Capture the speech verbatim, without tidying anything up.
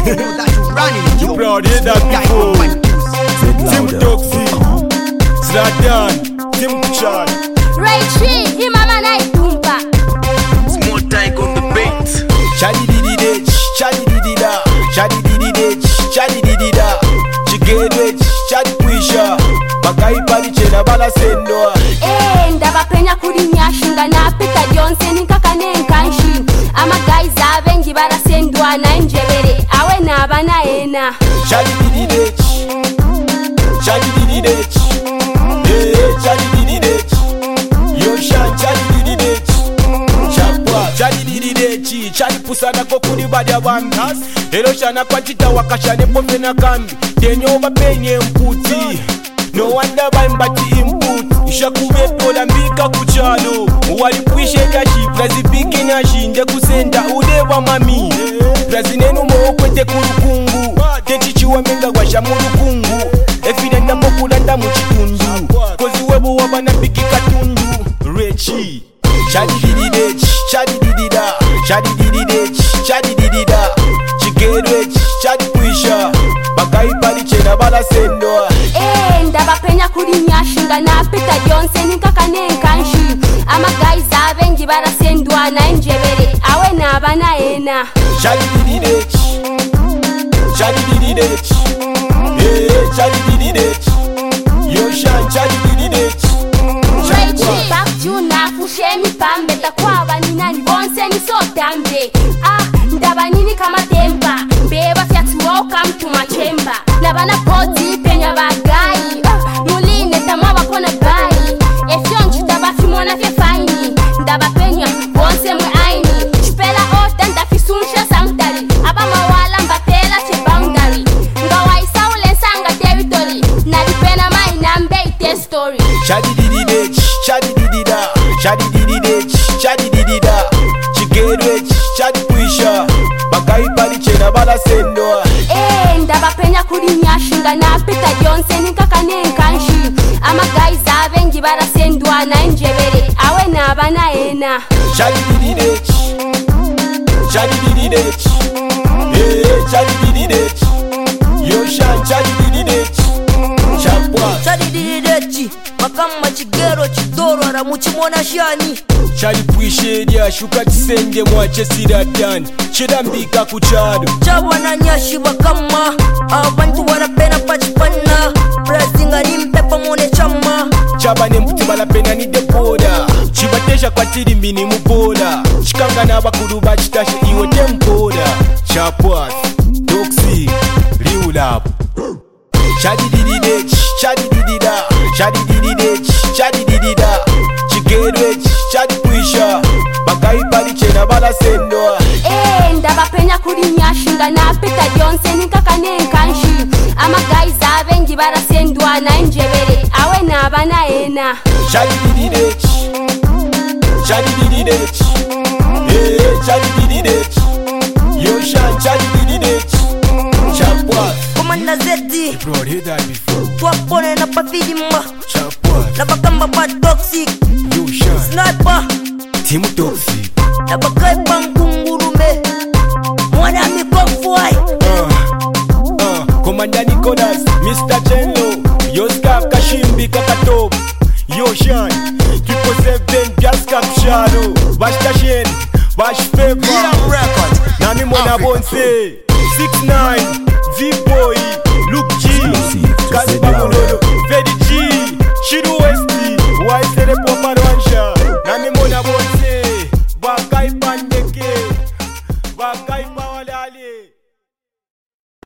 You proud hear that before. Tim Toxic, Zlatan, Tim Chad. Raichi, imama na ikumpa. Small time on the beat. Chadi didi ditch, chadi didi da, chadi didi ditch, chadi didi da. Chigedwech, chadi kwisha, makai pali chena bala sendwa. Eh, ndaba penya kuri nyashinga na Peter Johnson nkakane nkanshi. Ama guys abengi bara sendwa na njebere, awe na bana ena. Chadi didi ditch, chadi didi ditch, eh, chadi didi ditch. Yoshan chadi didi ditch, chapwa chadi didi ditch, chadi pusana kokuri badia bambi. Eloshana kwa chita wakashane pombe na kambi. Tenyo bapenye mputi, no wonder bambati input. Ishakuwe pola mbika kuchalo, walipwishe gashi Prazi piki nyashi, nje kusenda udewa mami. Prazi nenu mookwete kurukungu, techichiwa menga washa murukungu. Efide ndambo kulanda muchitundu, kozi webo wabana piki katundu. Rechi chadi didi ditch, chadi didi da, chadi didi ditch, chadi didi da. Chigedwech, chadi kwisha, makai pali chena bala sendwa. Eh, ndaba penya kuri nyashinga na Peter Johnson nkakane nkanshi. Ama guys abengi bara sendwa na njebere, awe na bana ena. Chadi didi ditch, chadi didi ditch, eh, chadi didi ditch. Yoshan chadi didi ditch. Raichi, back to na fushemi pambe. Takwa banina ni bonse ni so tambe. Ah, ndaba nini kama tempa. Beba fiatu welcome to my chamber. Labana poti penya bagai. Ah, muline tamwa bakona bai. Efyon chitaba fimona fe faini. Ndaba penya bonse mwe aini. Chupela ota nda fisunsha sanctuary. Aba mawala mbatela che boundary. Ngawa isa ule sanga territory. Nalipena mai nambe ite story. Chadi didi ditch, chadi didi da, chadi didi ditch, chadi didi da. Chigedwech, chadi kwisha, makai pali chena bala sendwa. Eh, ndaba penya kuri nyashinga na Peter Johnson nkakane nkanshi. Ama guys abengi bara sendwa na njebere, awe na bana ena. Chadi didi ditch, chadi didi ditch, eh, chadi didi ditch. Yoshan chadi didi ditch, chapwa chadi didi ditch, makama chigero chidoro aramuchimona shani. chali pwisheria shuka chisenge mwache siradani. Cheda mbika kuchado Chawa na nyashi bakama, abantu wanapena pachipana. Prazinga nimpepa mone chama. chaba nemputi balapena ni depoda. Chibatesha kwa tiri mbini mupoda. Chikanga na bakuru bachitashe iwe tempoda. Chapwa Toxic, Liulap. Chadi didi ditch, chadi didi da, chadi didi ditch, chadi didi da. Chigedwech, chadi kwisha, makai pali chena bala sendwa. Eh, ndaba penya kuri nyashinga na Peter Johnson nkakane nkanshi. Ama guys abengi bara sendwa na njebere, awe na bana ena. Chadi didi ditch, chadi didi ditch, eh, chadi didi ditch. Yoshan chadi didi ditch, chapwa. Komanda Zeddy, Bro, hear that before. tuapone na pafidima. Chapwa, Na bakamba ba toxic. Yoshan, Sniper, Tim Toxic. na bakai bangungurume. Mwana mikofwai. Uh, uh, Commander Nicholas, Mister Chenlo, Yoska Kashimbi Kakatop, Yoshan, Triple Seven, Gaska Shadow, Bash Tashen, Bash Paper, Nami Mona Bonse, six nine, V-Boy, Luke G, Kaspa Molodo, Fedi G, Shiru Westi, Waisere Poparwansha, Nami Mona Bonse, Bakai Pandeke, Bakai